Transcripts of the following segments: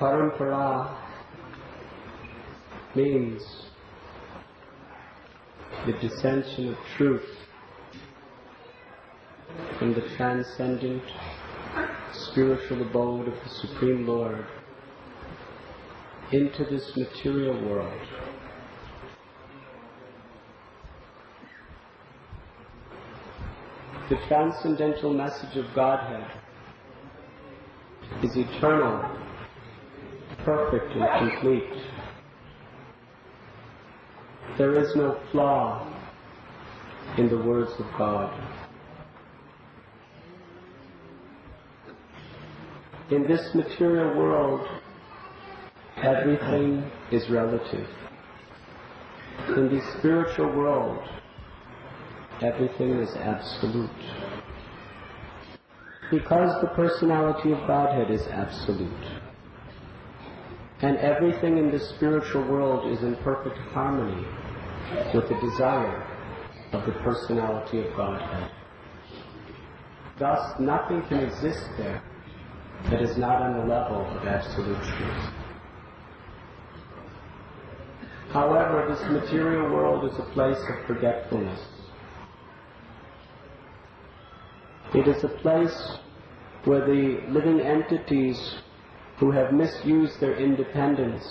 Parampara means the dissension of truth from the transcendent spiritual abode of the Supreme Lord into this material world. The transcendental message of Godhead is eternal, perfect and complete. There is no flaw in the words of God. In this material world, everything is relative. In the spiritual world, everything is absolute. Because the personality of Godhead is absolute, and everything in the spiritual world is in perfect harmony with the desire of the personality of Godhead. Thus, nothing can exist there that is not on the level of absolute truth. However, this material world is a place of forgetfulness. It is a place where the living entities who have misused their independence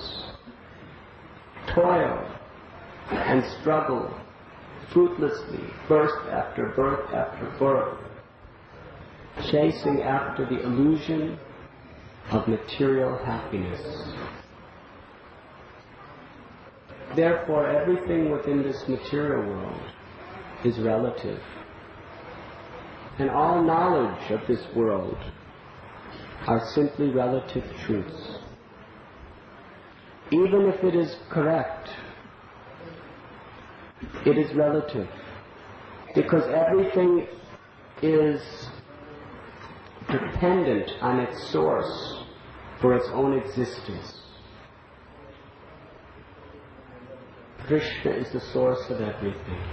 toil and struggle fruitlessly, birth after birth after birth, chasing after the illusion of material happiness. Therefore, everything within this material world is relative, and all knowledge of this world are simply relative truths. Even if it is correct, it is relative, because everything is dependent on its source for its own existence. Krishna is the source of everything.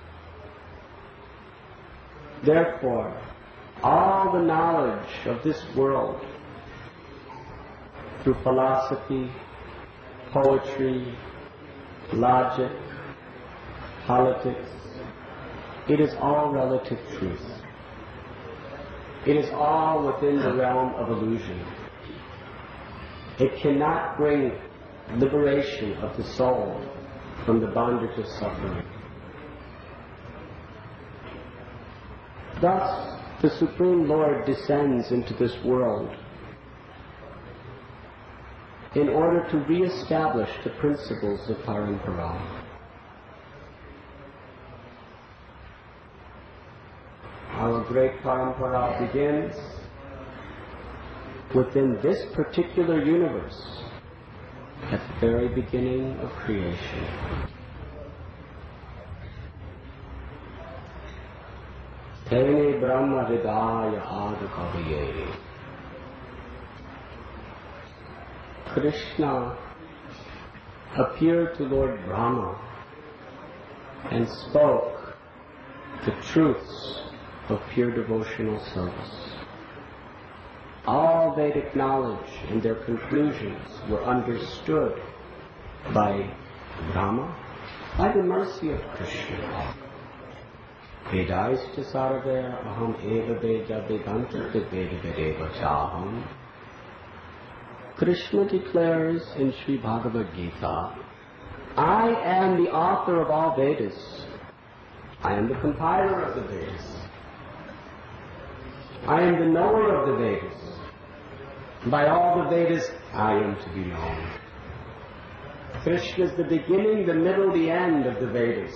Therefore, all the knowledge of this world, through philosophy, poetry, logic, politics, it is all relative truth. It is all within the realm of illusion. It cannot bring liberation of the soul from the bondage of suffering. Thus, the Supreme Lord descends into this world in order to re-establish the principles of Parampara. Our great Parampara begins within this particular universe at the very beginning of creation. Tene Brahma Hridaya Adakaviye. Krishna appeared to Lord Brahma and spoke the truths of pure devotional service. All Vedic knowledge and their conclusions were understood by Brahma by the mercy of Krishna. Vedaista sarvaya aham eva veda vedanta veda vedeva chaham. Krishna declares in Sri Bhagavad Gita, I am the author of all Vedas. I am the compiler of the Vedas. I am the knower of the Vedas. By all the Vedas, I am to be known. Krishna is the beginning, the middle, the end of the Vedas.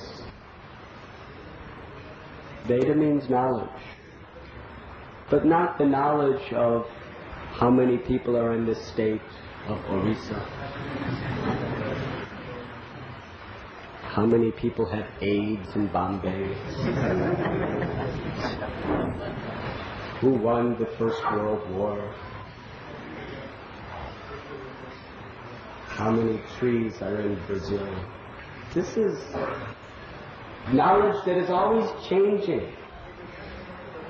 Veda means knowledge, but not the knowledge of how many people are in the state of Orissa, how many people have AIDS in Bombay, who won the First World War, how many trees are in Brazil. This is knowledge that is always changing.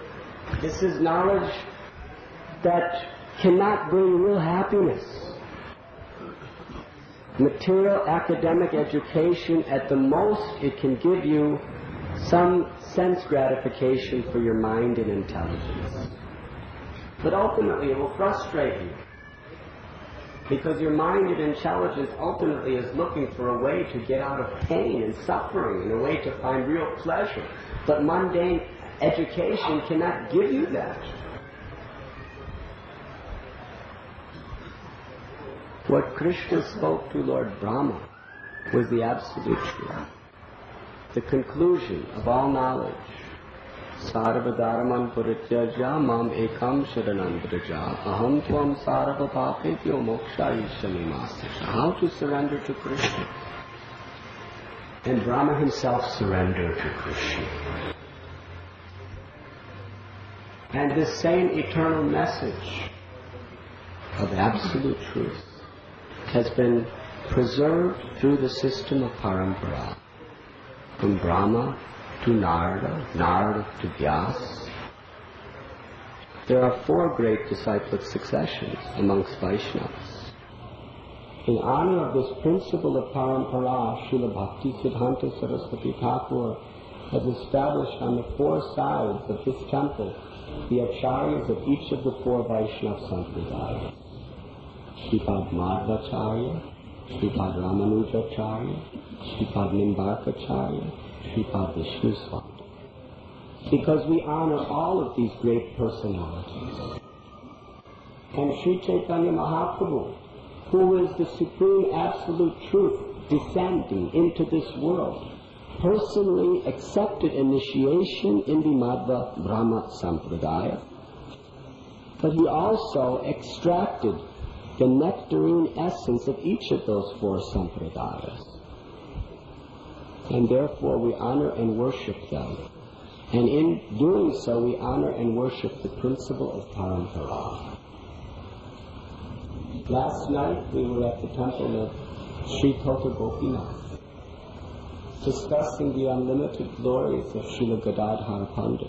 This is knowledge that cannot bring real happiness. Material academic education, at the most, it can give you some sense gratification for your mind and intelligence. But ultimately it will frustrate you, because your mind and intelligence ultimately is looking for a way to get out of pain and suffering and a way to find real pleasure. But mundane education cannot give you that. What Krishna spoke to Lord Brahma was the absolute truth, the conclusion of all knowledge. Sarva dharman parityaja mam ekam sharanam vraja aham tvam sarva papebhyo mokshayishyami masasha. How to surrender to Krishna. And Brahma himself surrendered to Krishna. And this same eternal message of absolute truth has been preserved through the system of parampara, from Brahma to Narada, Narada to Vyasa. There are 4 great disciplic successions amongst Vaishnavas. In honor of this principle of parampara, Srila Bhakti Siddhanta Saraswati Thakur has established on the 4 sides of this temple the acharyas of each of the 4 Vaishnava Sampradayas. Sripad Madhvacharya, Sripad Ramanujacharya, Sripad Nimbarkacharya, Sripad Vishnu Swami. Because we honor all of these great personalities. And Sri Chaitanya Mahaprabhu, who is the supreme absolute truth descending into this world, personally accepted initiation in the Madhva Brahma Sampradaya, but he also extracted the nectarine essence of each of those 4 sampradayas. And therefore we honor and worship them. And in doing so we honor and worship the principle of parampara. Last night we were at the temple of Sri Tota Gopinath, discussing the unlimited glories of Srila Gadadhar Pandit.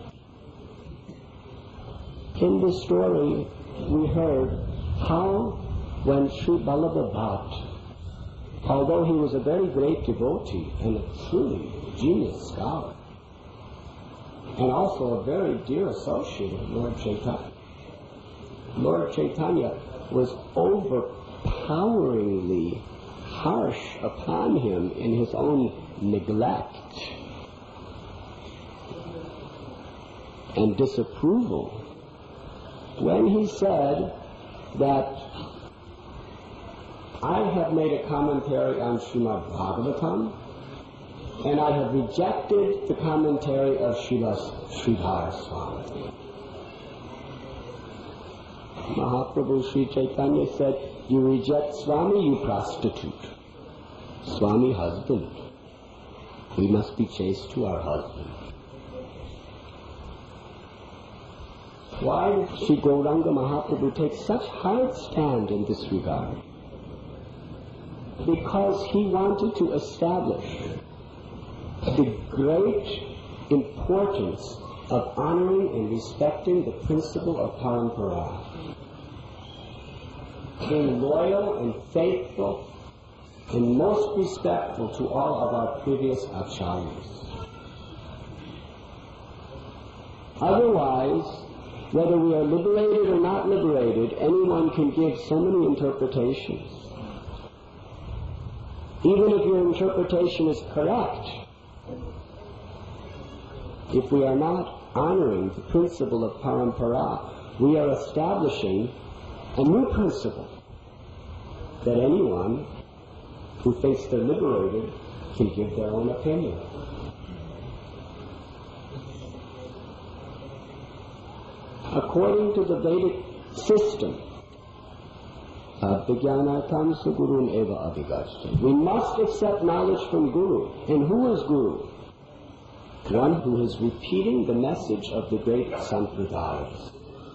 In the story we heard how when Sri Vallabha Bhatt, although he was a very great devotee and a truly genius scholar, and also a very dear associate of Lord Chaitanya was overpoweringly harsh upon him in his own neglect and disapproval when he said that I have made a commentary on Srimad Bhagavatam, and I have rejected the commentary of Srila Sridhar Swami. Mahaprabhu Sri Chaitanya said, you reject Swami, you prostitute. Swami, husband. We must be chaste to our husband. Why did Sri Gauranga Mahaprabhu take such hard stand in this regard? Because he wanted to establish the great importance of honoring and respecting the principle of parampara, being loyal and faithful and most respectful to all of our previous acharyas. Otherwise, whether we are liberated or not liberated, anyone can give so many interpretations. Even if your interpretation is correct, if we are not honoring the principle of parampara, we are establishing a new principle that anyone who thinks they're liberated can give their own opinion. According to the Vedic system, Vijnanartham Sugurun Eva Abhigachate, we must accept knowledge from Guru. And who is Guru? One who is repeating the message of the great Sampradayas.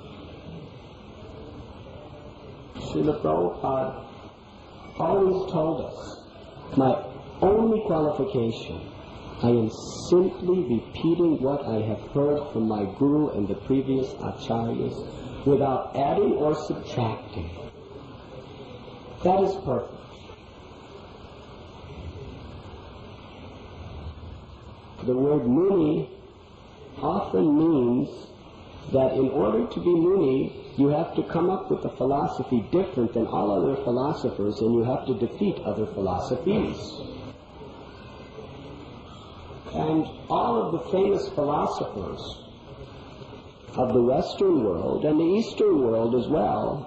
Srila Prabhupada always told us, my only qualification, I am simply repeating what I have heard from my Guru and the previous acharyas without adding or subtracting. That is perfect. the word Muni often means that in order to be Muni, you have to come up with a philosophy different than all other philosophers, and you have to defeat other philosophies. And all of the famous philosophers of the Western world and the Eastern world as well,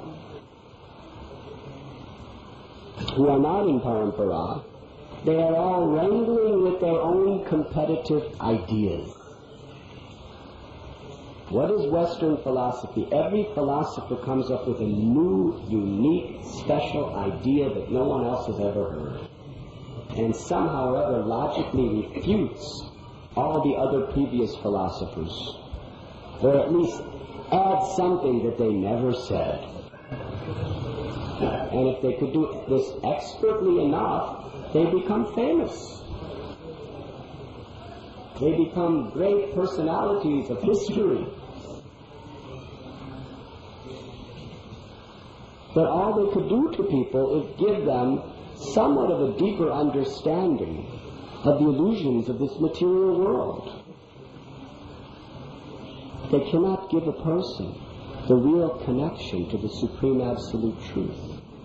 who are not in Parampara, they are all wrangling with their own competitive ideas. What is Western philosophy? Every philosopher comes up with a new, unique, special idea that no one else has ever heard, and somehow or other logically refutes all the other previous philosophers, or at least adds something that they never said. And if they could do this expertly enough, they become famous. They become great personalities of history. But all they could do to people is give them somewhat of a deeper understanding of the illusions of this material world. They cannot give a person the real connection to the Supreme Absolute Truth.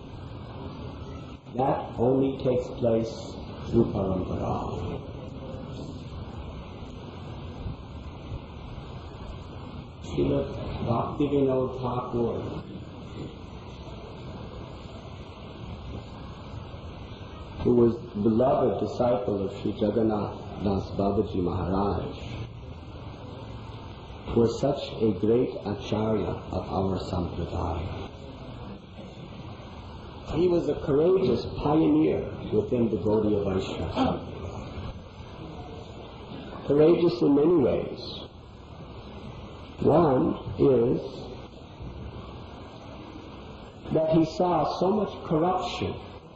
That only takes place through Parampara. Srila Bhaktivinoda Thakur, who was the beloved disciple of Sri Jagannath Das Babaji Maharaj, was such a great acharya of our sampradaya. He was a courageous pioneer within the Gaudiya Vaishnava. Courageous in many ways. One is that he saw so much corruption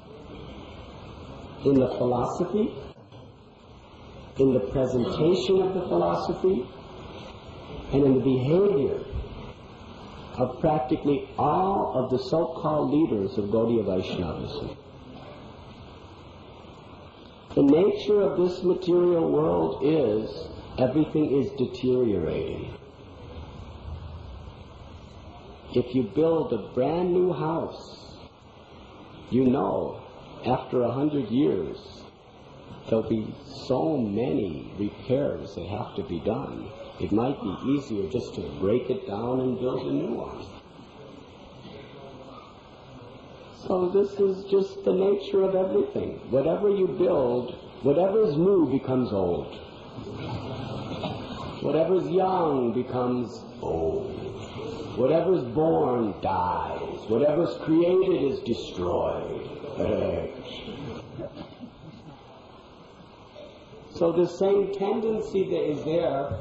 in the philosophy, in the presentation of the philosophy, and in the behavior of practically all of the so-called leaders of Gaudiya Vaishnavism. The nature of this material world is everything is deteriorating. If you build a brand new house, you know after 100 years there'll be so many repairs that have to be done. It might be easier just to break it down and build a new one. So this is just the nature of everything. Whatever you build, whatever is new becomes old. Whatever is young becomes old. Whatever is born dies. Whatever is created is destroyed. So the same tendency that is there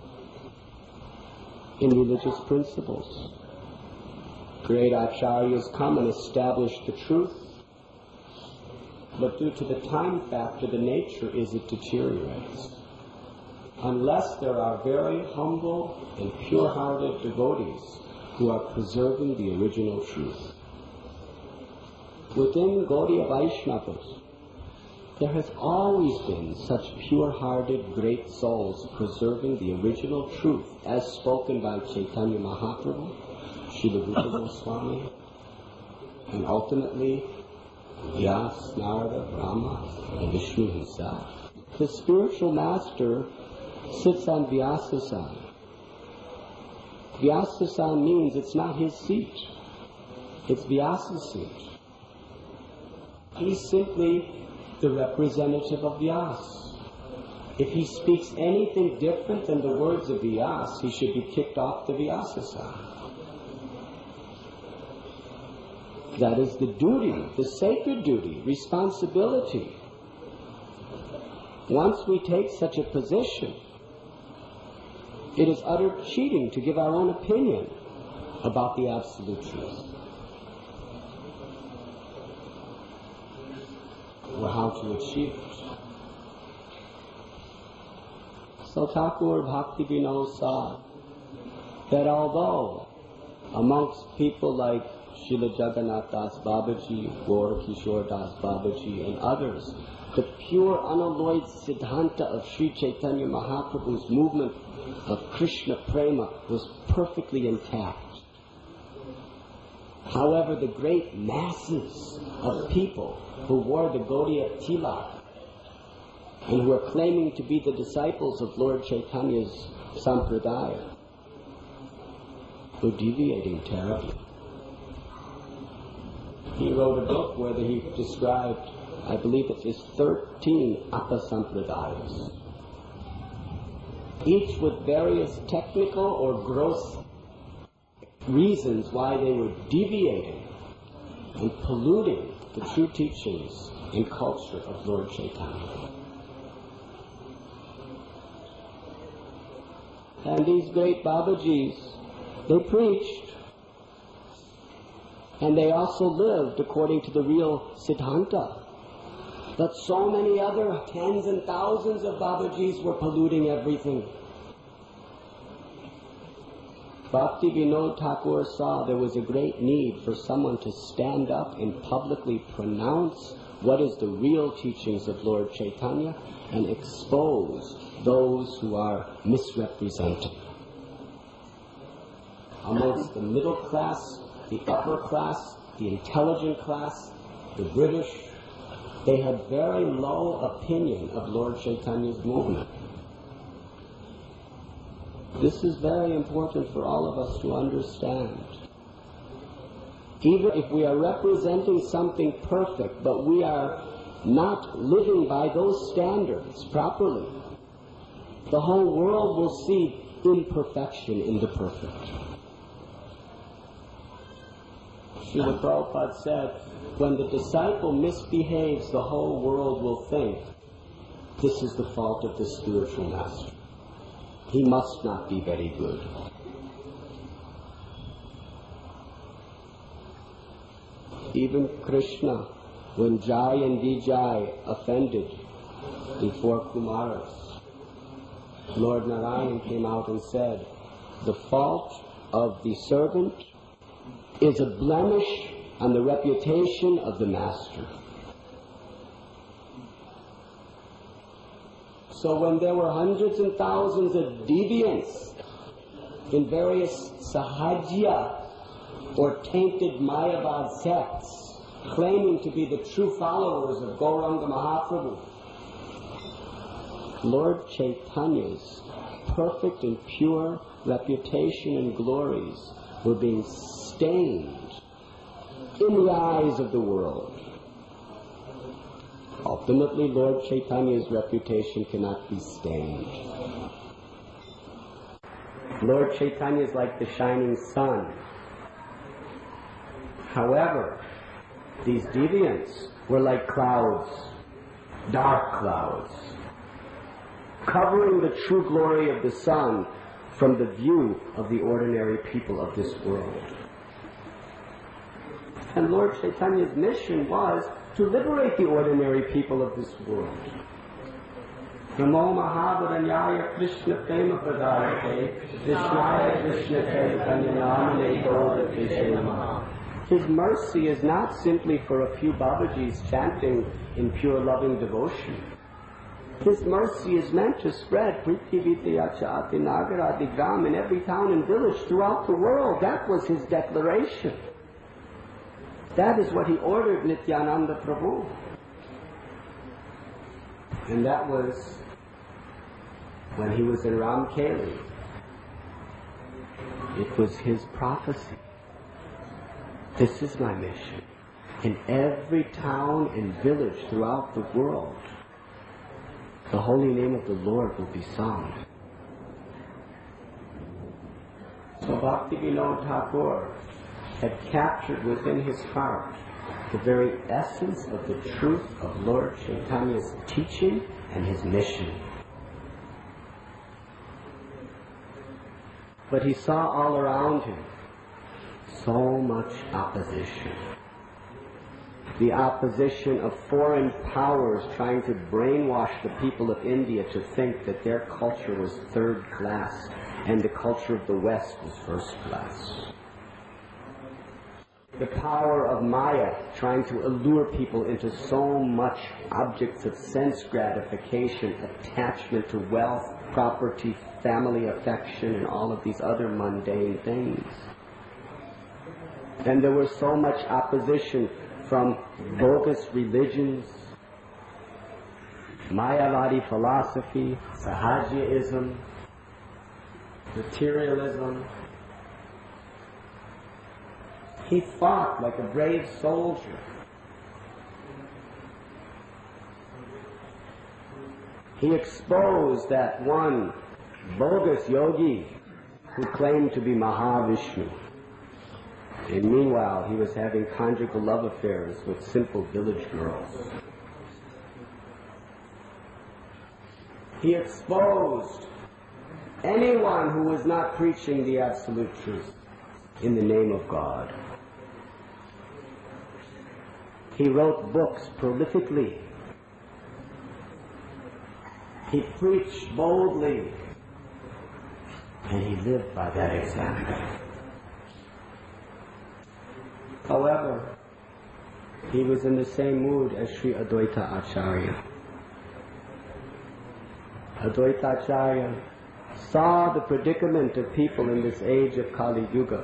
in religious principles. Great acharyas come and establish the truth, but due to the time factor, the nature is it deteriorates. Unless there are very humble and pure-hearted devotees who are preserving the original truth. Within Gaudiya Vaishnavas, there has always been such pure-hearted great souls preserving the original truth as spoken by Chaitanya Mahaprabhu, Srila Rupa Goswami, and ultimately Vyasa, Narada, Brahma, and Vishnu himself. The spiritual master sits on Vyasa-san. Vyasa-san means it's not his seat, it's Vyasa's seat. He's simply the representative of Vyasa. If he speaks anything different than the words of Vyasa, he should be kicked off the Vyasa-san. That is the duty, the sacred duty, responsibility. Once we take such a position, it is utter cheating to give our own opinion about the absolute truth, or how to achieve it. So Thakur Bhaktivinoda saw that although amongst people like Srila Jagannath Das Babaji, Gaur Kishore Das Babaji, and others, the pure unalloyed Siddhanta of Sri Chaitanya Mahaprabhu's movement of Krishna Prema was perfectly intact. However, the great masses of people who wore the Gaudiya Tilak and who are claiming to be the disciples of Lord Chaitanya's Sampradaya were deviating terribly. He wrote a book where he described, I believe it is 13 Apasampradayas, each with various technical or gross reasons why they were deviating and polluting the true teachings and culture of Lord Chaitanya. And these great Babajis, they preached, and they also lived according to the real Siddhanta. But so many other tens and thousands of Babajis were polluting everything. Bhakti Vinod Thakur saw there was a great need for someone to stand up and publicly pronounce what is the real teachings of Lord Chaitanya and expose those who are misrepresented. Amongst the middle class, the upper class, the intelligent class, the British, they had very low opinion of Lord Chaitanya's movement. This is very important for all of us to understand. Even if we are representing something perfect, but we are not living by those standards properly, the whole world will see imperfection in the perfect. Srila Prabhupada said, when the disciple misbehaves, the whole world will think this is the fault of the spiritual master. He must not be very good. Even Krishna, when Jai and Vijay offended the four Kumaras, Lord Narayan came out and said, the fault of the servant is a blemish on the reputation of the master. So when there were hundreds and thousands of deviants in various sahajya or tainted Mayavad sects claiming to be the true followers of Gauranga Mahaprabhu, Lord Chaitanya's perfect and pure reputation and glories were being stained in the eyes of the world. Ultimately, Lord Chaitanya's reputation cannot be stained. Lord Chaitanya is like the shining sun. However, these deviants were like clouds, dark clouds, covering the true glory of the sun from the view of the ordinary people of this world. And Lord Chaitanya's mission was to liberate the ordinary people of this world. Namo Mahavaranyaya Krishna Prema Pradayate Krishnaya Krishna Chaitanya Namane Gaura Namaha. His mercy is not simply for a few Babajis chanting in pure loving devotion. His mercy is meant to spread Prithivityacha Nagaradi Gram in every town and village throughout the world. That was his declaration. That is what he ordered Nityananda Prabhu. And that was when he was in Ramkeli. It was his prophecy. This is my mission. In every town and village throughout the world, the holy name of the Lord will be sung. So Bhakti Vinod Thakur had captured within his heart the very essence of the truth of Lord Chaitanya's teaching and his mission. But he saw all around him so much opposition. The opposition of foreign powers trying to brainwash the people of India to think that their culture was third class and the culture of the West was first class. the power of Maya, trying to allure people into so much objects of sense gratification, attachment to wealth, property, family affection, and all of these other mundane things. And there was so much opposition from bogus religions, Mayavadi philosophy, Sahajaism, materialism. He fought like a brave soldier. He exposed that one bogus yogi who claimed to be Mahavishnu. And meanwhile, he was having conjugal love affairs with simple village girls. He exposed anyone who was not preaching the absolute truth in the name of God. He wrote books prolifically. He preached boldly. And he lived by that example. However, he was in the same mood as Sri Advaita Acharya. Advaita Acharya saw the predicament of people in this age of Kali Yuga,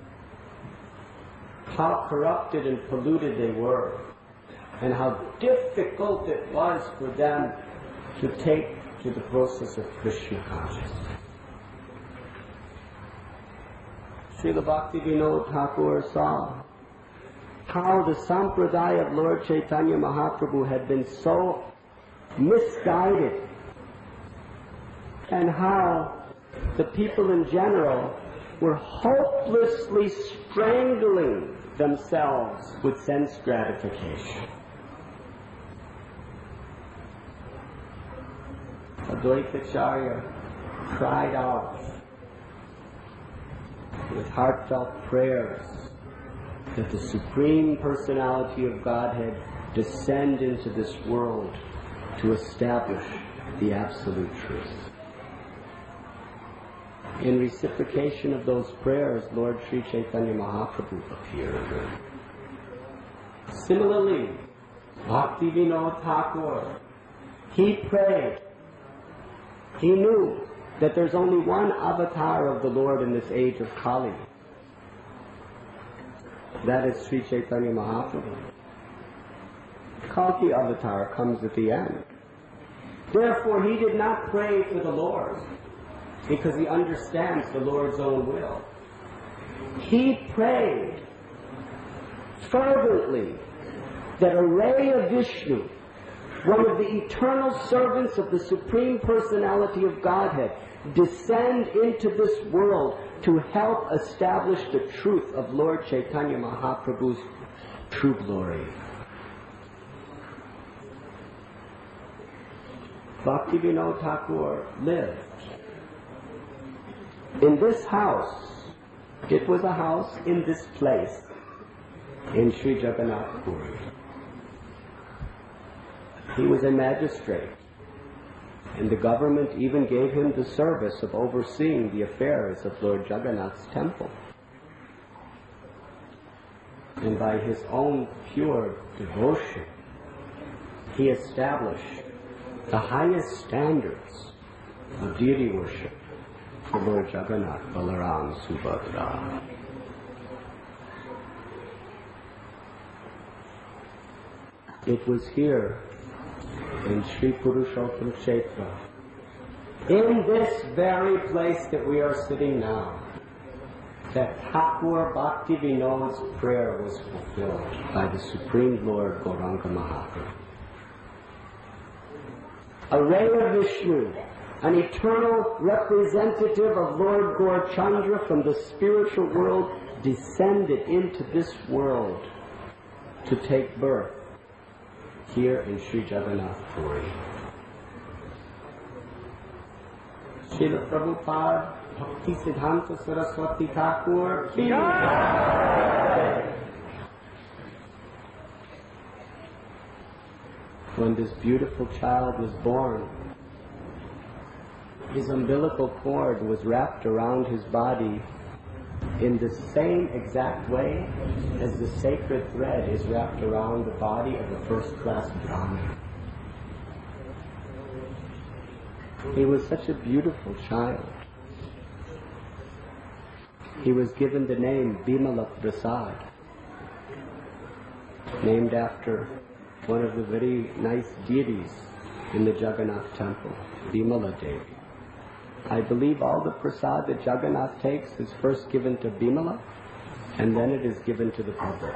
how corrupted and polluted they were, and how difficult it was for them to take to the process of Krishna consciousness. Srila Bhaktivinoda Thakur saw how the sampradaya of Lord Chaitanya Mahaprabhu had been so misguided, and how the people in general were hopelessly strangling themselves with sense gratification. Advaita Acharya cried out with heartfelt prayers that the Supreme Personality of Godhead descend into this world to establish the absolute truth. In reciprocation of those prayers, Lord Sri Chaitanya Mahaprabhu appeared. Similarly, Bhaktivinoda Thakur, he prayed. He knew that there's only one avatar of the Lord in this age of Kali. That is Sri Chaitanya Mahaprabhu. Kalki avatar comes at the end. Therefore, he did not pray for the Lord, because he understands the Lord's own will. He prayed fervently that a ray of Vishnu, one of the eternal servants of the Supreme Personality of Godhead, descend into this world to help establish the truth of Lord Chaitanya Mahaprabhu's true glory. Bhaktivinoda Thakur lived in this house. It was a house in this place in Sri Jagannath Puri. He was a magistrate, and the government even gave him the service of overseeing the affairs of Lord Jagannath's temple. And by his own pure devotion, he established the highest standards of deity worship for Lord Jagannath, Balaram, Subhadra. It was here in Sri Purushottam Kshetra, in this very place that we are sitting now, that Thakur Bhaktivinoda's prayer was fulfilled by the Supreme Lord Gauranga Mahaprabhu. A ray of Vishnu, an eternal representative of Lord Gaurachandra from the spiritual world, descended into this world to take birth here in Sri Jagannath Puri. Srila Prabhupada Bhakti Siddhanta Saraswati Thakur ki jai. When this beautiful child was born, his umbilical cord was wrapped around his body in the same exact way as the sacred thread is wrapped around the body of a first-class Brahmin. He was such a beautiful child. He was given the name Bimala Prasad, named after one of the very nice deities in the Jagannath temple, Bimala Devi. I believe all the prasad that Jagannath takes is first given to Bimala, and then it is given to the public.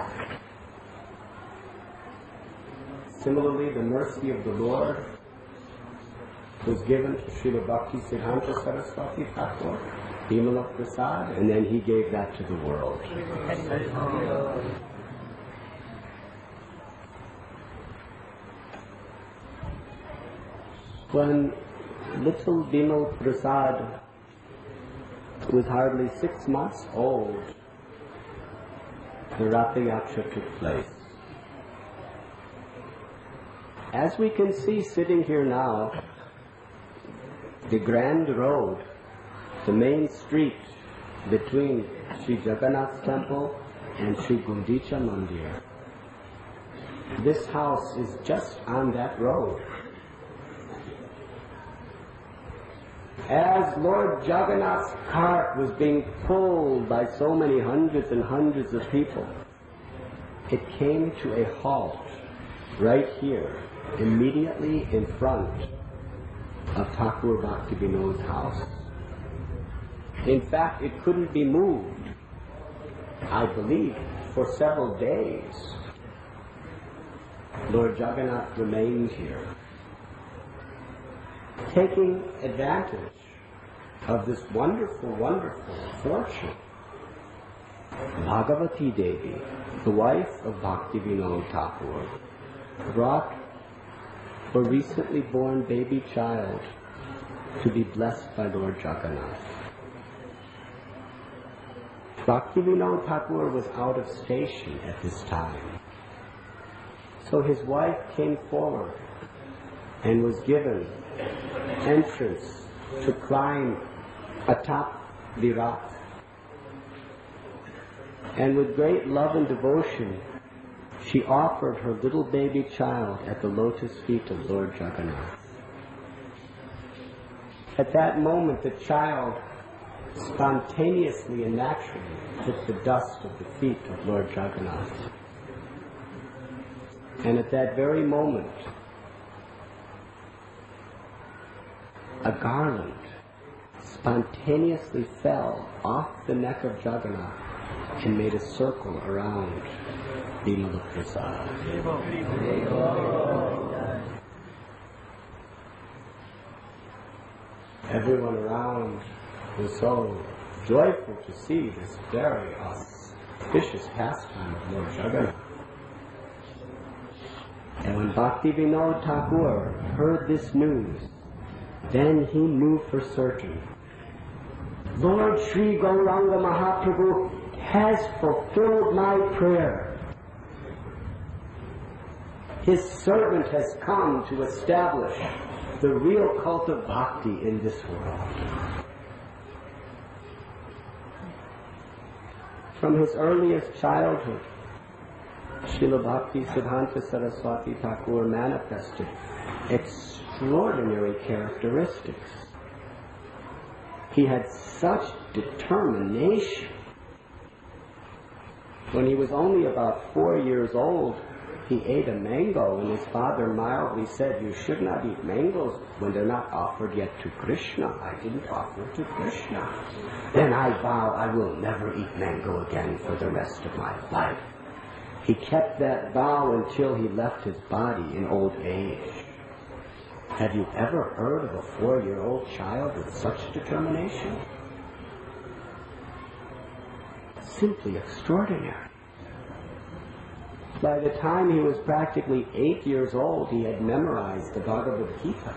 Similarly, the mercy of the Lord was given to Srila Bhakti Siddhanta Saraswati Thakur, Bimala Prasad, and then he gave that to the world. When little Bimal Prasad was hardly 6 months old, the Ratha Yatra took place. As we can see sitting here now, the grand road, the main street between Sri Jagannath's temple and Sri Gundicha Mandir, this house is just on that road. As Lord Jagannath's cart was being pulled by so many hundreds and hundreds of people, it came to a halt right here, immediately in front of Thakur Bhaktivinoda's house. In fact, it couldn't be moved, I believe, for several days. Lord Jagannath remained here, taking advantage of this wonderful, wonderful fortune. Bhagavati Devi, the wife of Bhaktivinoda Thakur, brought a recently born baby child to be blessed by Lord Jagannath. Bhaktivinoda Thakur was out of station at this time, so his wife came forward and was given entrance to climb atop the rock. And with great love and devotion, she offered her little baby child at the lotus feet of Lord Jagannath. At that moment, the child spontaneously and naturally took the dust of the feet of Lord Jagannath. And at that very moment, a garland spontaneously fell off the neck of Jagannath and made a circle around Bimala Prasad. Everyone around was so joyful to see this very auspicious pastime of Lord Jagannath. And when Bhaktivinoda Thakur heard this news, then he knew for certain, Lord Sri Gauranga Mahaprabhu has fulfilled my prayer. His servant has come to establish the real cult of bhakti in this world. From his earliest childhood, Srila Bhakti Siddhanta Saraswati Thakur manifested extraordinary characteristics. He had such determination. When he was only about 4 years old, he ate a mango, and his father mildly said, "You should not eat mangoes when they're not offered yet to Krishna." I didn't offer to Krishna. Then I vow I will never eat mango again for the rest of my life. He kept that vow until he left his body in old age. Have you ever heard of a 4-year-old child with such determination? Simply extraordinary. By the time he was practically 8 years old, he had memorized the Bhagavad Gita.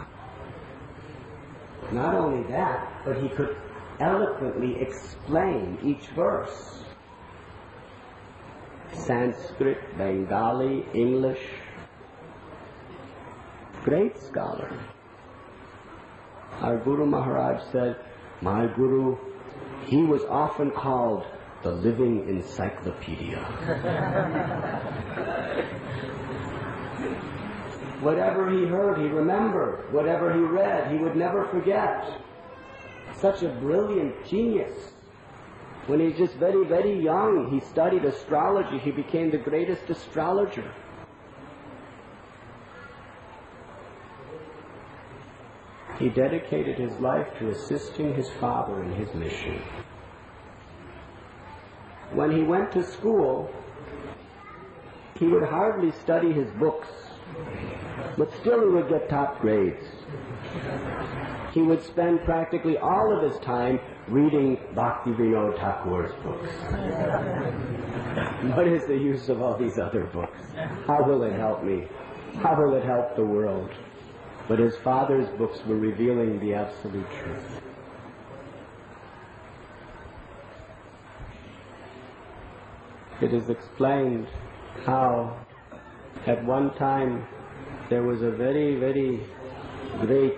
Not only that, but he could eloquently explain each verse. Sanskrit, Bengali, English. Great scholar. Our Guru Maharaj said, my Guru, he was often called the living encyclopedia. Whatever he heard, he remembered. Whatever he read, he would never forget. Such a brilliant genius. When he was just very, very young, he studied astrology. He became the greatest astrologer. He dedicated his life to assisting his father in his mission. When he went to school, he would hardly study his books, but still he would get top grades. He would spend practically all of his time reading Bhaktivinoda Thakur's books. What is the use of all these other books? How will it help me? How will it help the world? But his father's books were revealing the absolute truth. It is explained how at one time there was a very, very great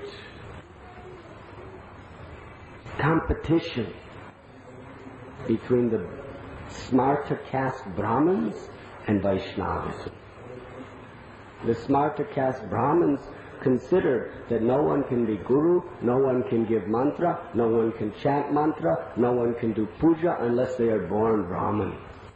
competition between the Smarta caste Brahmins and Vaishnavas. The Smarta caste Brahmins consider that no one can be guru, no one can give mantra, no one can chant mantra, no one can do puja unless they are born Brahmin.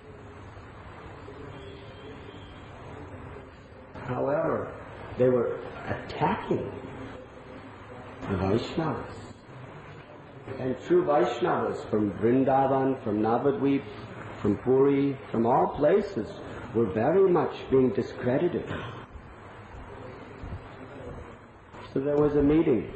However, they were attacking the Vaishnavas. And true Vaishnavas from Vrindavan, from Navadvip, from Puri, from all places were very much being discredited. So there was a meeting,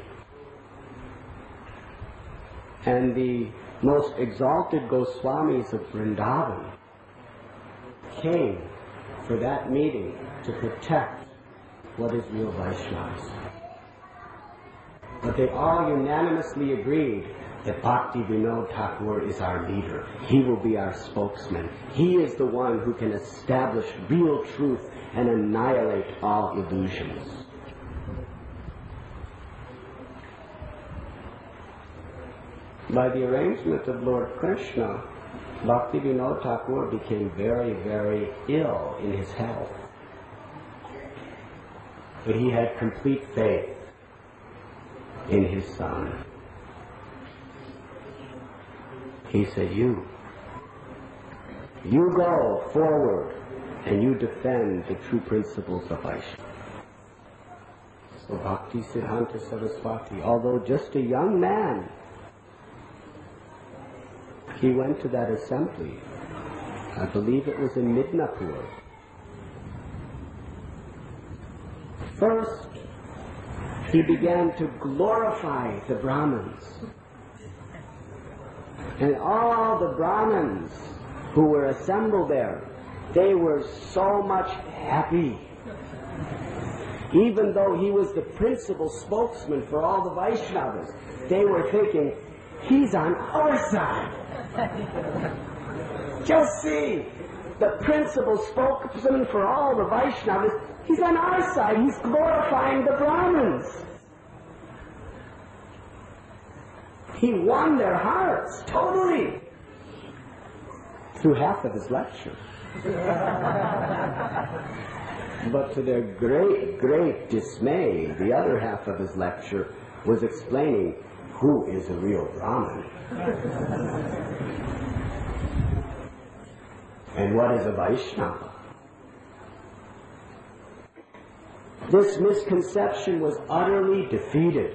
and the most exalted Goswamis of Vrindavan came for that meeting to protect what is real Vaishnavas. But they all unanimously agreed that Bhaktivinoda Thakur is our leader. He will be our spokesman. He is the one who can establish real truth and annihilate all illusions. By the arrangement of Lord Krishna, Bhaktivinoda Thakur became very, very ill in his health. But he had complete faith in his son. He said, you go forward and you defend the true principles of Vaishnava. So Bhakti Siddhanta Saraswati, although just a young man, he went to that assembly. I believe it was in Midnapur. First, he began to glorify the Brahmins. And all the Brahmins who were assembled there, they were so much happy. Even though he was the principal spokesman for all the Vaishnavas, they were thinking, he's on our side. Just see, the principal spokesman for all the Vaishnavas, he's on our side. He's glorifying the Brahmins. He won their hearts totally through half of his lecture. But to their great, great dismay, the other half of his lecture was explaining who is a real Brahmin and what is a Vaishnava. This misconception was utterly defeated.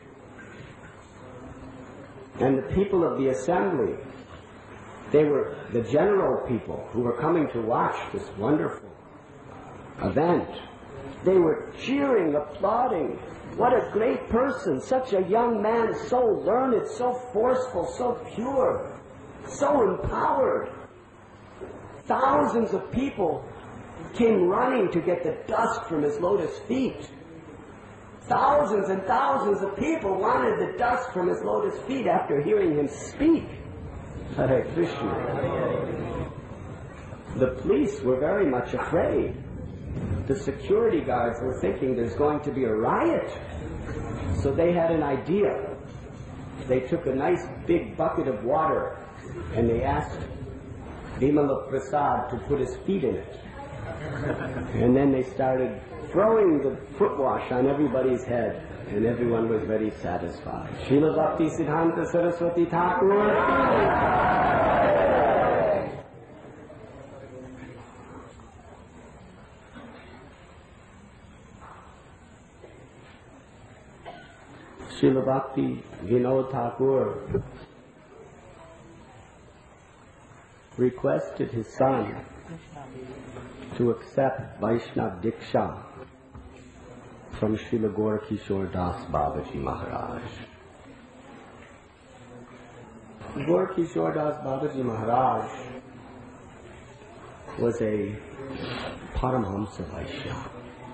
And the people of the assembly, they were the general people who were coming to watch this wonderful event. They were cheering, applauding. What a great person, such a young man, so learned, so forceful, so pure, so empowered. Thousands of people came running to get the dust from his lotus feet. Thousands and thousands of people wanted the dust from his lotus feet after hearing him speak. Hare Krishna. The police were very much afraid. The security guards were thinking there's going to be a riot. So they had an idea. They took a nice big bucket of water and they asked Vimala Prasad to put his feet in it. And then they started throwing the foot wash on everybody's head, and everyone was very satisfied. Srila Bhakti Siddhanta Saraswati Thakur. Srila Bhakti Vinod Thakur requested his son to accept Vaishnav Diksha from Srila Gorakishore Das Babaji Maharaj. Gorakishore Das Babaji Maharaj was a Paramahamsa Vaishnava,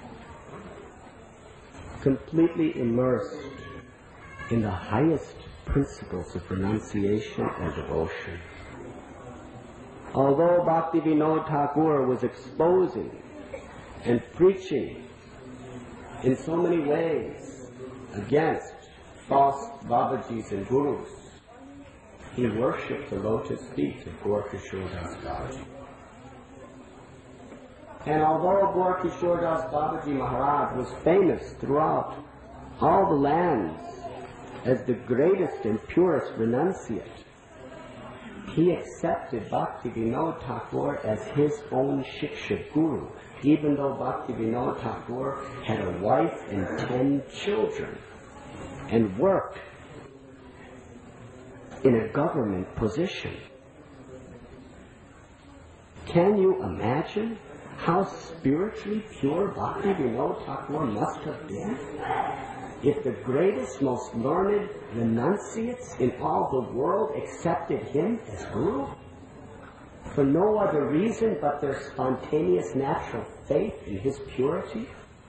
completely immersed in the highest principles of renunciation and devotion. Although Bhakti Vinod Thakur was exposing and preaching in so many ways against false Babajis and Gurus, he worshipped the lotus feet of Gorakishore Das Babaji. And although Gorakishore Das Babaji Maharaj was famous throughout all the lands as the greatest and purest renunciate, he accepted Bhakti Vinod Thakur as his own Shiksha Guru, even though Bhakti Vinod Thakur had a wife and 10 children and worked in a government position. Can you imagine how spiritually pure Bhakti Vinod Thakur must have been? If the greatest, most learned renunciates in all the world accepted him as Guru, for no other reason but their spontaneous natural faith in his purity?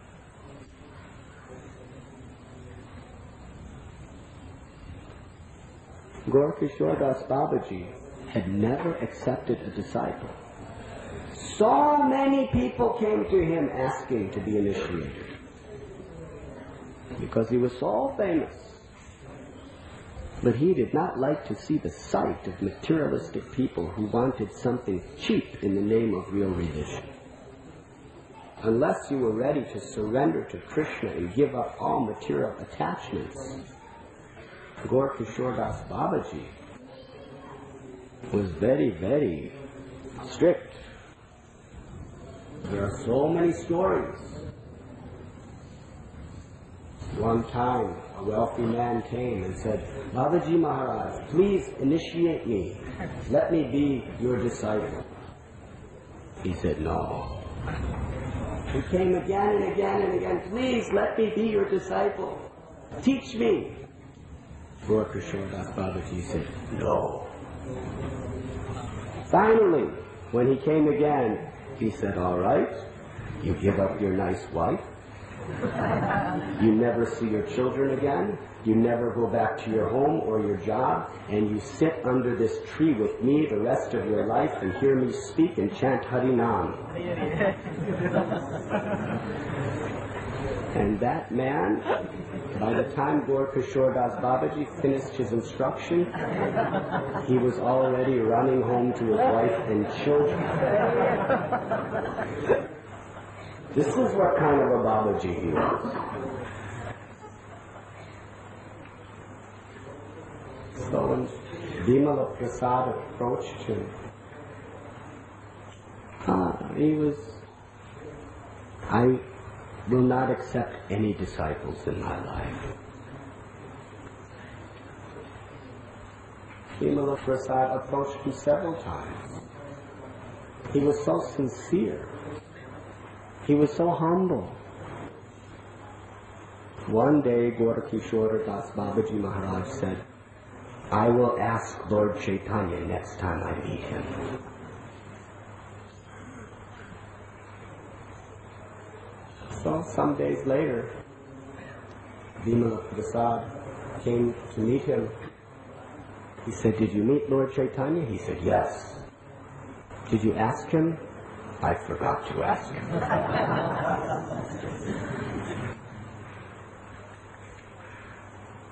Gorakishore Das Babaji had never accepted a disciple. So many people came to him asking to be initiated, because he was so famous. But he did not like to see the sight of materialistic people who wanted something cheap in the name of real religion. Unless you were ready to surrender to Krishna and give up all material attachments, Gorakishore Das Babaji was very, very strict. There are so many stories. One time, a wealthy man came and said, Babaji Maharaj, please initiate me. Let me be your disciple. He said, no. He came again and again and again, please let me be your disciple. Teach me. Gorakishore Das Babaji said, no. Finally, when he came again, he said, all right, you give up your nice wife. You never see your children again. You never go back to your home or your job, and you sit under this tree with me the rest of your life and hear me speak and chant Harinam. And that man, by the time Gorakishore Das Babaji finished his instruction, he was already running home to his wife and children. This is what kind of a Babaji he was. So when Vimala Prasad approached him, he was, I will not accept any disciples in my life. Vimala Prasad approached him several times. He was so sincere. He was so humble. One day, Gorakishore Das Babaji Maharaj said, I will ask Lord Chaitanya next time I meet him. So, some days later, Vimala Prasad came to meet him. He said, did you meet Lord Chaitanya? He said, yes. Did you ask him? I forgot to ask him.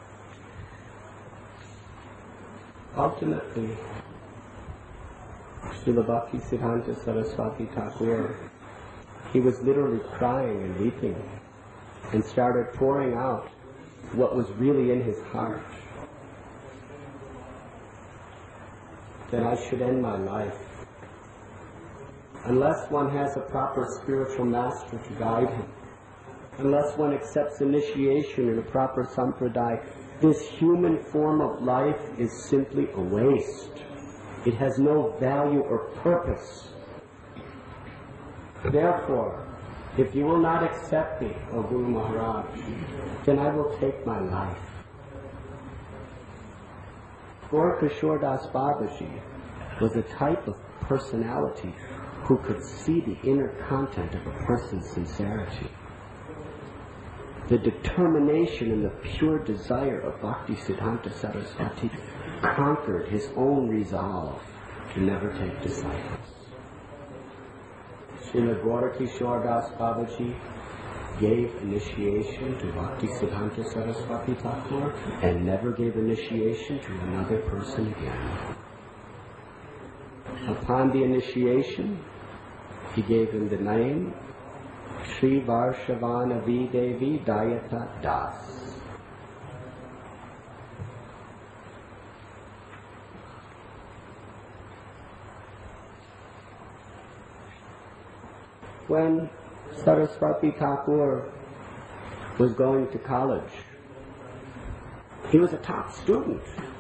Ultimately, Srila Bhaktisiddhanta Saraswati Thakur, he was literally crying and weeping and started pouring out what was really in his heart. That I should end my life. Unless one has a proper spiritual master to guide him, unless one accepts initiation in a proper sampradaya, this human form of life is simply a waste. It has no value or purpose. Therefore, if you will not accept me, O Guru Maharaj, then I will take my life. Gaur Kishore Das Babaji was a type of personality who could see the inner content of a person's sincerity. The determination and the pure desire of Bhaktisiddhanta Saraswati conquered his own resolve to never take disciples. Srila Gaur Kishore Das Babaji gave initiation to Bhaktisiddhanta Saraswati Thakur and never gave initiation to another person again. Upon the initiation, he gave him the name Sri Varshavanavi Devi Dayata Das. When Saraswati Thakur was going to college, he was a top student.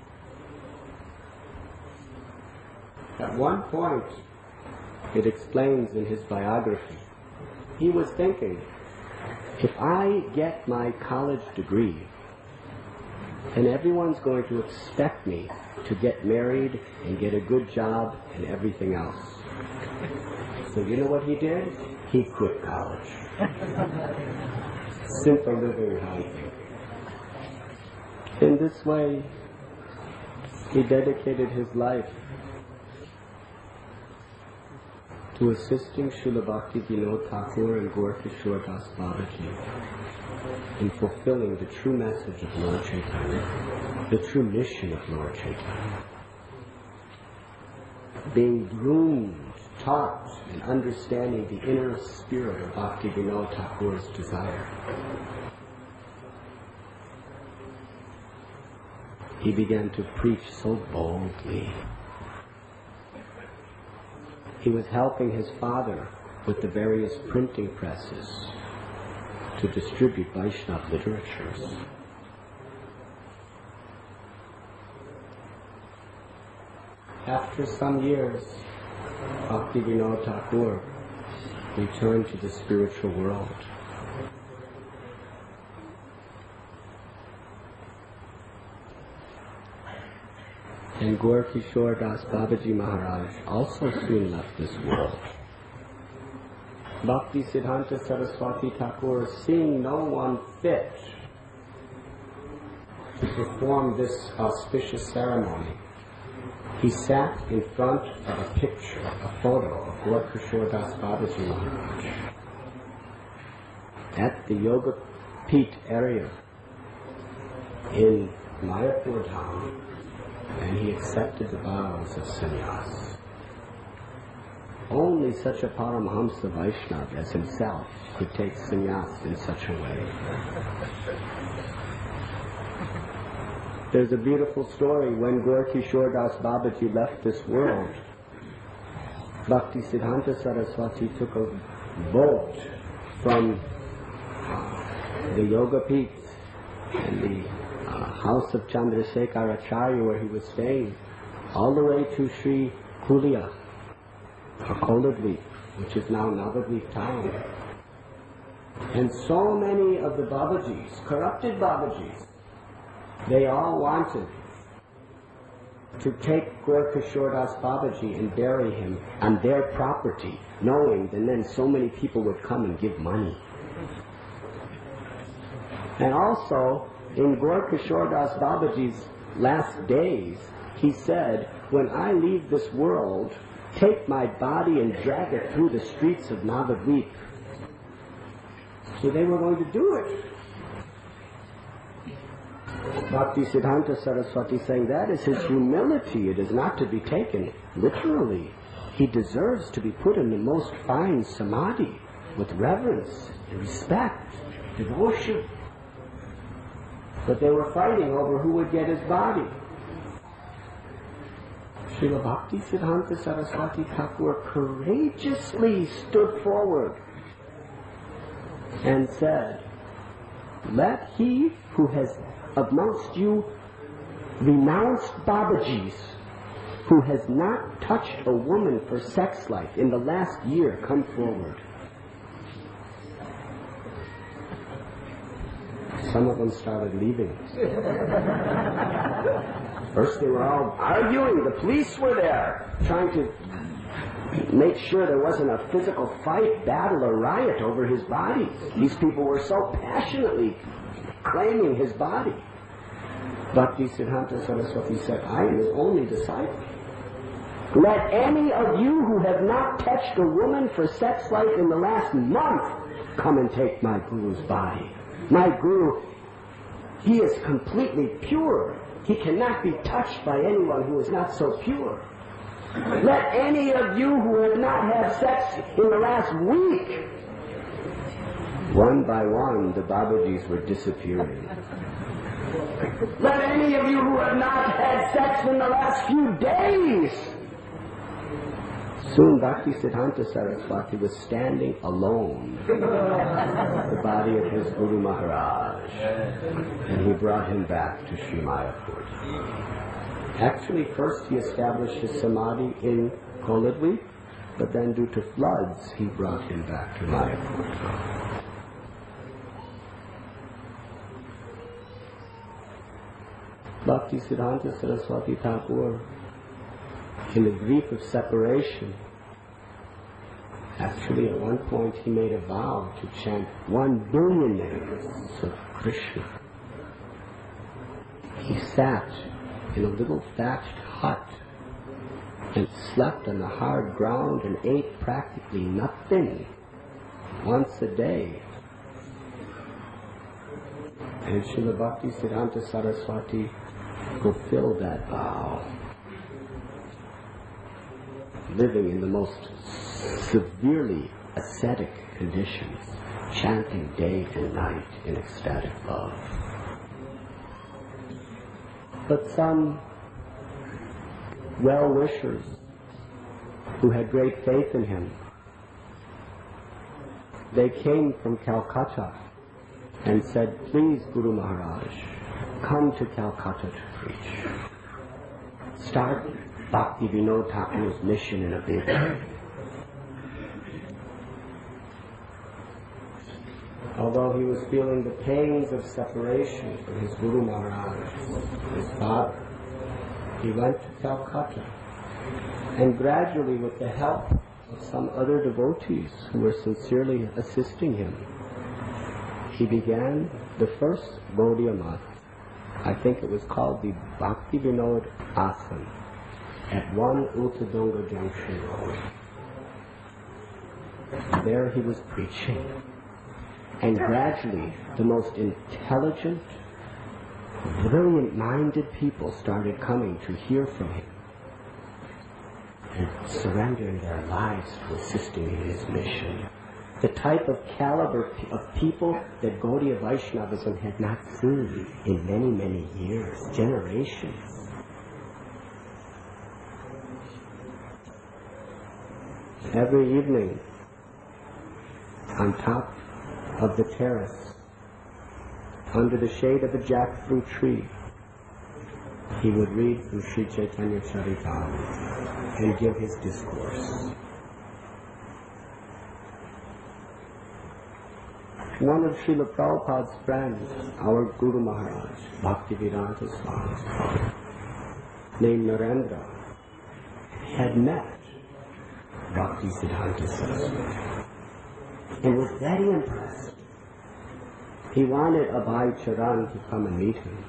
At one point, it explains in his biography, he was thinking, if I get my college degree, then everyone's going to expect me to get married and get a good job and everything else. So you know what he did? He quit college. Simple living, I think. In this way, he dedicated his life to assisting Srila Bhakti Vinod Thakur and Gaur Kishore Das Babaji in fulfilling the true message of Lord Chaitanya, the true mission of Lord Chaitanya. Being groomed, taught, and understanding the inner spirit of Bhakti Vinod Thakur's desire. He began to preach so boldly. He was helping his father with the various printing presses to distribute Vaishnava literatures. After some years, Bhakti Vinod Thakur returned to the spiritual world. And Gaur Kishore Das Babaji Maharaj also soon left this world. Bhaktisiddhanta Saraswati Thakur, seeing no one fit to perform this auspicious ceremony, he sat in front of a picture, a photo of Gaur Kishore Das Babaji Maharaj at the Yoga Peeth area in Mayapur town, and he accepted the vows of sannyas. Only such a Paramahamsa Vaishnava as himself could take sannyas in such a way. There's a beautiful story. When Gaur Kishore Das Babaji left this world, Bhaktisiddhanta Saraswati took a boat from the Yoga Peeth and the house of Chandrasekhar Acharya where he was staying, all the way to Sri Kulia, or Koladweep, which is now Navadweep town. And so many of the Babajis, corrupted Babajis, they all wanted to take Gaur Kishore Das Babaji and bury him on their property, knowing that then so many people would come and give money. And also, in Gaur Kishore Das Babaji's last days, he said, when I leave this world, take my body and drag it through the streets of Navadweep. So they were going to do it. Bhaktisiddhanta Saraswati saying that is his humility. It is not to be taken literally. He deserves to be put in the most fine samadhi with reverence and respect, devotion. But they were fighting over who would get his body. Srila Bhaktisiddhanta Saraswati Thakur courageously stood forward and said, "Let he who has amongst you renounced Babajis, who has not touched a woman for sex life in the last year, come forward." Some of them started leaving. First they were all arguing. The police were there, trying to make sure there wasn't a physical fight, battle, or riot over his body. These people were so passionately claiming his body. Bhaktisiddhanta Saraswati said, "I am his only disciple. Let any of you who have not touched a woman for sex life in the last month come and take my Guru's body. My Guru, he is completely pure. He cannot be touched by anyone who is not so pure. Let any of you who have not had sex in the last week." One by one, the Babajis were disappearing. "Let any of you who have not had sex in the last few days." Soon Bhaktisiddhanta Saraswati was standing alone with the body of his Guru Maharaj, and he brought him back to Sri Mayapur. Actually, first he established his samadhi in Koladvi, but then due to floods, he brought him back to Mayapur. Bhaktisiddhanta Saraswati Thakur, in the grief of separation, actually at one point he made a vow to chant 1 billion names of Krishna. He sat in a little thatched hut and slept on the hard ground and ate practically nothing once a day. And Srila Bhaktisiddhanta Saraswati fulfilled that vow, living in the most severely ascetic conditions, chanting day and night in ecstatic love. But some well-wishers who had great faith in him, they came from Calcutta and said, "Please, Guru Maharaj, come to Calcutta to preach. Start Bhakti Vinod Thakur's mission in a big way." Although he was feeling the pains of separation from his Guru Maharaj, his father, he went to Calcutta, and gradually, with the help of some other devotees who were sincerely assisting him, he began the first Gaudiya Math. I think it was called the Bhakti Vinod Asana at 1 Uttadunga Junction Road. There he was preaching. And gradually, the most intelligent, brilliant-minded people started coming to hear from him and surrendering their lives to assisting in his mission. The type of caliber of people that Gaudiya Vaishnavism had not seen in many, many years, generations. Every evening, on top of the terrace, under the shade of a jackfruit tree, he would read from Sri Chaitanya Charitamrita and give his discourse. One of Srila Prabhupada's friends, our Guru Maharaj, Bhaktivedanta Swami, named Narendra, had met Bhaktisiddhanta Saraswati and was very impressed. He wanted Abhay Charan to come and meet him.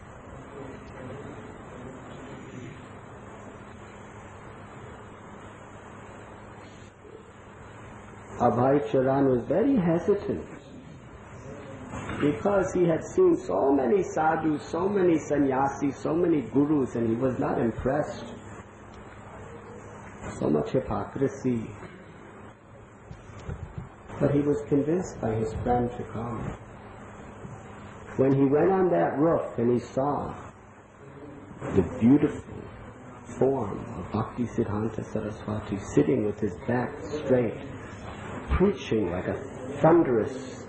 Abhay Charan was very hesitant because he had seen so many sadhus, so many sannyasis, so many gurus, and he was not impressed. so much hypocrisy. But he was convinced by his friend to come. When he went on that roof and he saw the beautiful form of Bhaktisiddhanta Saraswati sitting with his back straight, preaching like a thunderous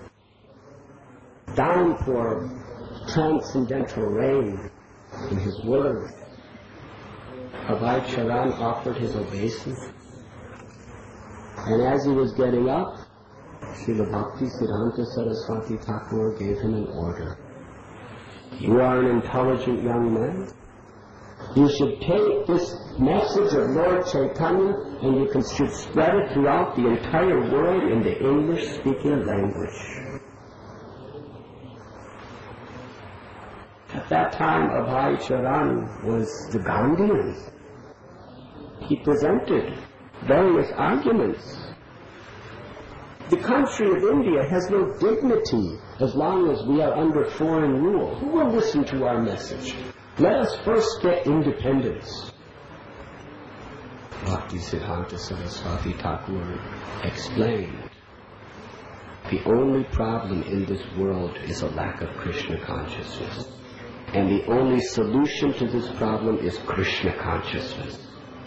downpour of transcendental rain in his words, Abhay Charan offered his obeisance. And as he was getting up, Srila Bhaktisiddhanta Saraswati Thakur gave him an order. You are an intelligent young man. You should take this message of Lord Chaitanya and you should spread it throughout the entire world in the English-speaking language. At that time, Abhay Charan was the Gandhian. He presented various arguments. The country of India has no dignity as long as we are under foreign rule. Who will listen to our message? Let us first get independence. Bhaktisiddhanta Saraswati Thakur explained, the only problem in this world is a lack of Krishna consciousness. And the only solution to this problem is Krishna consciousness.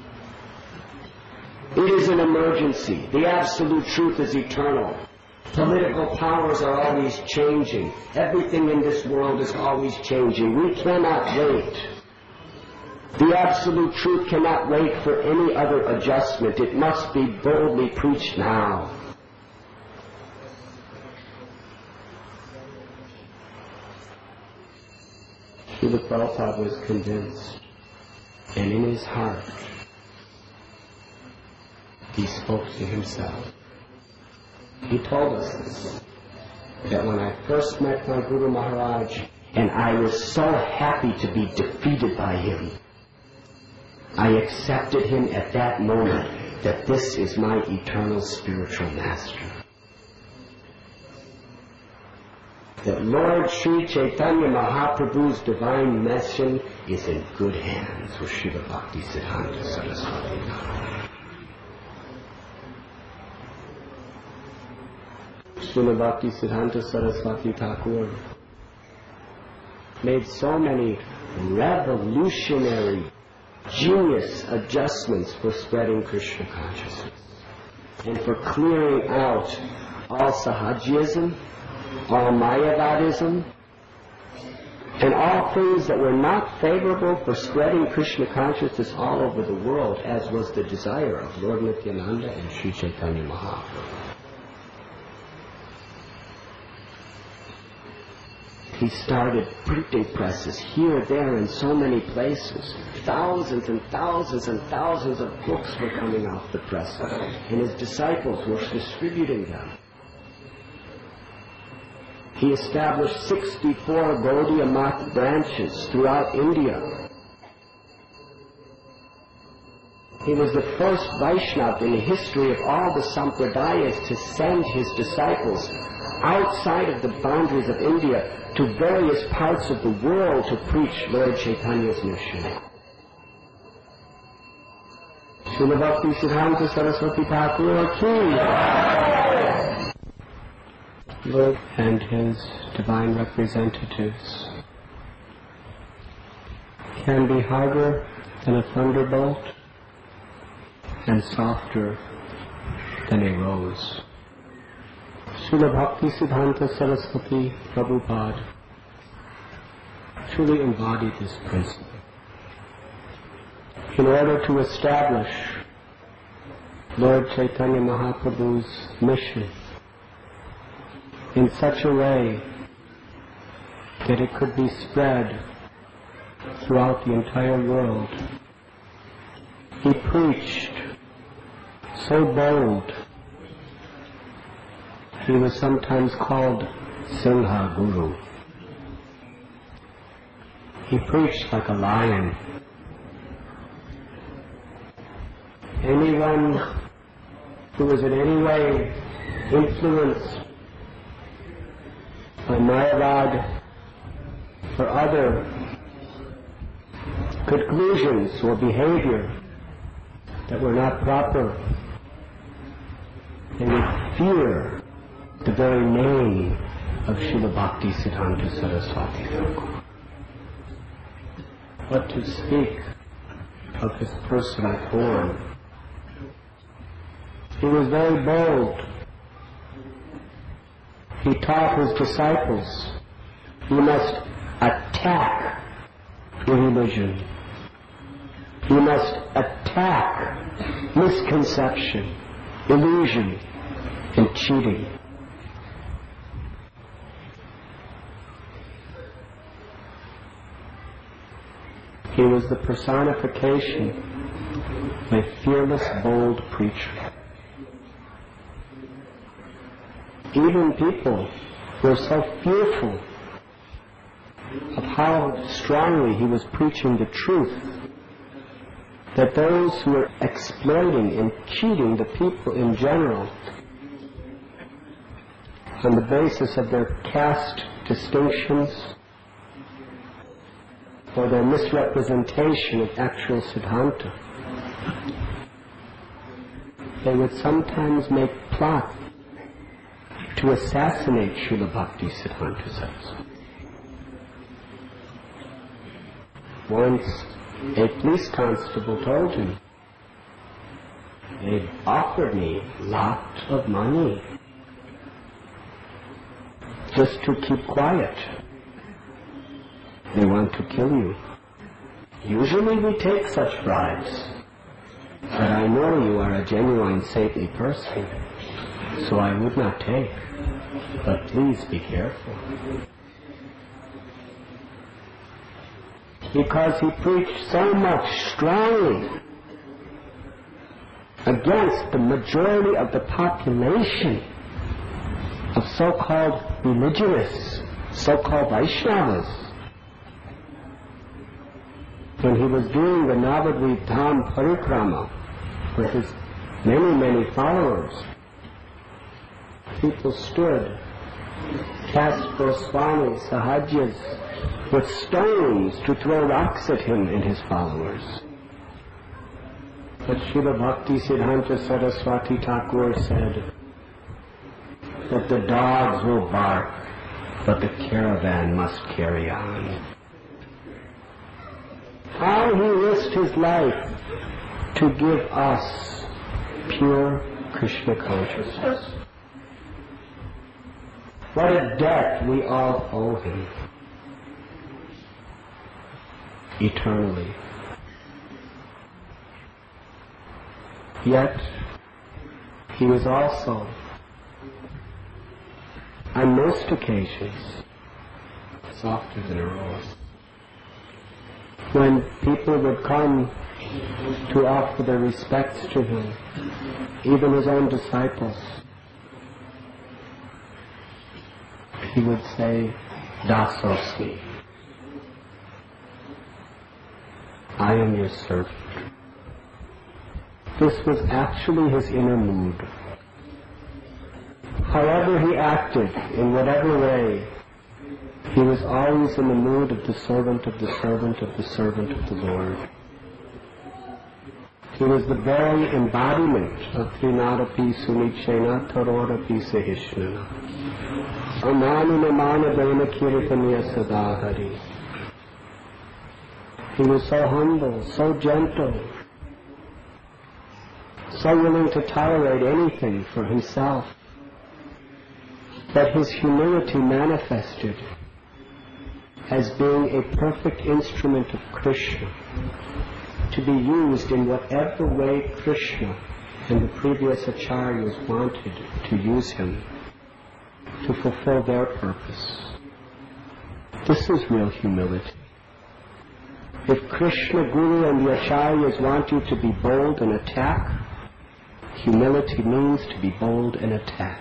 It is an emergency. The absolute truth is eternal. Political powers are always changing. Everything in this world is always changing. We cannot wait. The absolute truth cannot wait for any other adjustment. It must be boldly preached now. Srila Prabhupada was convinced, and in his heart, he spoke to himself. He told us this, that when I first met my Guru Maharaj, and I was so happy to be defeated by him, I accepted him at that moment that this is my eternal spiritual master. That Lord Sri Chaitanya Mahaprabhu's divine mission is in good hands with Srila Bhaktisiddhanta Saraswati Thakur. Srila Bhaktisiddhanta Saraswati Thakur made so many revolutionary, genius adjustments for spreading Krishna consciousness and for clearing out all Sahajism, all Mayavadism, and all things that were not favorable for spreading Krishna consciousness all over the world, as was the desire of Lord Nityananda and Sri Chaitanya Mahaprabhu. He started printing presses here, there, in so many places. Thousands and thousands and thousands of books were coming off the press, and his disciples were distributing them. He established 64 Gaudiya Math branches throughout India. He was the first Vaishnava in the history of all the Sampradayas to send his disciples outside of the boundaries of India to various parts of the world to preach Lord Chaitanya's mission. Srila Bhaktisiddhanta Saraswati Thakur ki Lord and his divine representatives can be harder than a thunderbolt and softer than a rose. Srila Bhaktisiddhanta Saraswati Prabhupada truly embodied this principle. In order to establish Lord Chaitanya Mahaprabhu's mission in such a way that it could be spread throughout the entire world, he preached so bold. He was sometimes called Singha Guru. He preached like a lion. Anyone who was in any way influenced by Mayavad or other conclusions or behavior that were not proper. They would fear the very name of Srila Bhaktisiddhanta Saraswati Thakur. What to speak of his personal form? He was very bold. He taught his disciples, you must attack irreligion. You must attack misconception, illusion, and cheating. He was the personification of a fearless, bold preacher. Even people were so fearful of how strongly he was preaching the truth that those who were exploiting and cheating the people in general on the basis of their caste distinctions or their misrepresentation of actual Siddhanta, they would sometimes make plot to assassinate Srila Bhaktisiddhanta Saraswati. Once a police constable told him, they offered me lots of money just to keep quiet. They want to kill you. Usually we take such bribes, but I know you are a genuine saintly person, so I would not take. But please be careful. Because he preached so much strongly against the majority of the population of so-called religionists, so-called Vaishnavas. When he was doing the Navadvip Dham Parikrama with his many followers, people stood, cast Goswami, Sahajas, with stones to throw rocks at him and his followers. But Srila Bhaktisiddhanta Saraswati Thakur said that the dogs will bark, but the caravan must carry on. How he risked his life to give us pure Krishna consciousness. What a debt we all owe him eternally. Yet, he was also, on most occasions, softer than a rose. When people would come to offer their respects to him, even his own disciples, he would say, Dasosmi, I am your servant. This was actually his inner mood. However he acted, in whatever way, he was always in the mood of the servant of the servant of the servant of the Lord. He was the very embodiment of Trinadapi Sunichena Tarorapi Sahishnana. Amanunamana Dana Kiritaniya Sadahari. He was so humble, so gentle, so willing to tolerate anything for himself, that his humility manifested as being a perfect instrument of Krishna, to be used in whatever way Krishna and the previous acharyas wanted to use him to fulfill their purpose. This is real humility. If Krishna, Guru and the acharyas want you to be bold and attack, humility means to be bold and attack.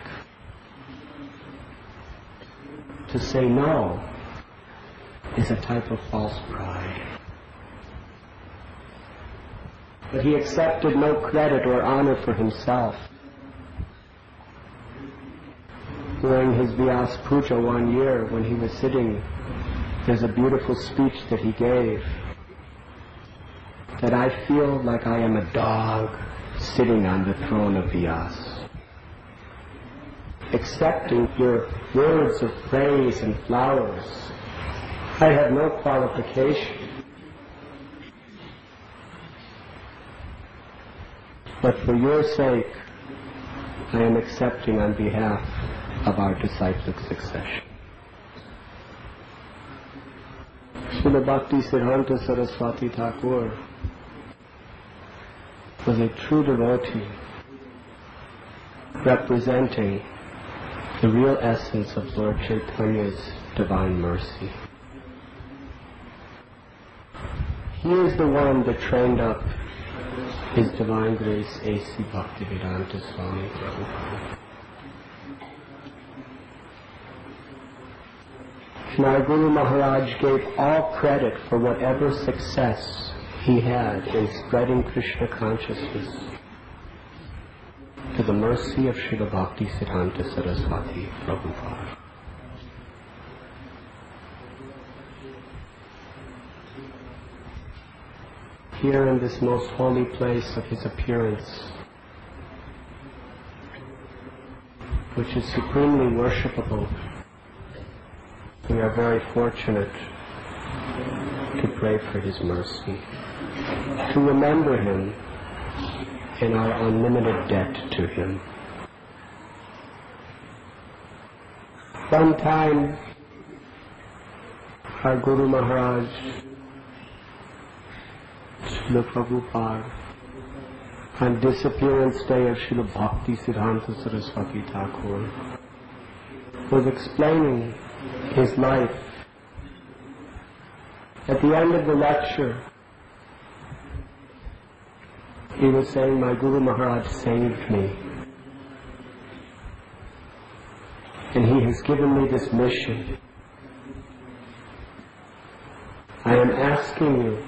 To say no is a type of false pride. But he accepted no credit or honor for himself. During his Vyas Puja one year, when he was sitting, there's a beautiful speech that he gave that I feel like I am a dog sitting on the throne of Vyasa, accepting your words of praise and flowers. I have no qualification, but for your sake, I am accepting on behalf of our disciplic succession. Srila Bhakti Siddhanta Saraswati Thakur was a true devotee, representing the real essence of Lord Chaitanya's divine mercy. He is the one that trained up His Divine Grace A.C. Bhaktivedanta Swami Prabhupada. And our Guru Maharaj gave all credit for whatever success he had in spreading Krishna consciousness to the mercy of Srila Bhakti Siddhanta Saraswati Prabhupada. Here in this most holy place of his appearance, which is supremely worshipable, we are very fortunate to pray for his mercy, to remember him in our unlimited debt to him. One time, our Guru Maharaj, Srila Prabhupada, on disappearance day of Srila Bhakti Siddhanta Saraswati Thakur, was explaining his life. At the end of the lecture, he was saying, my Guru Maharaj saved me. And he has given me this mission. I am asking you,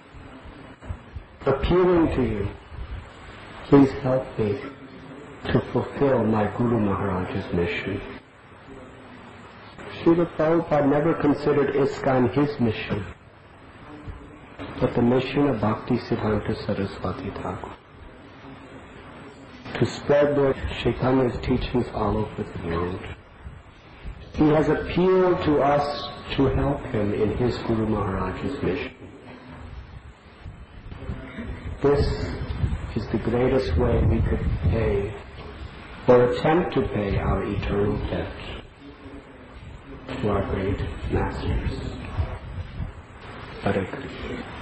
appealing to you, please help me to fulfill my Guru Maharaj's mission. Srila Prabhupada never considered ISKCON his mission, but the mission of Bhakti Siddhanta Saraswati Thakur, to spread Lord Chaitanya's teachings all over the world. He has appealed to us to help him in his Guru Maharaj's mission. This is the greatest way we could pay, or attempt to pay, our eternal debt to our great masters. Hare Krishna.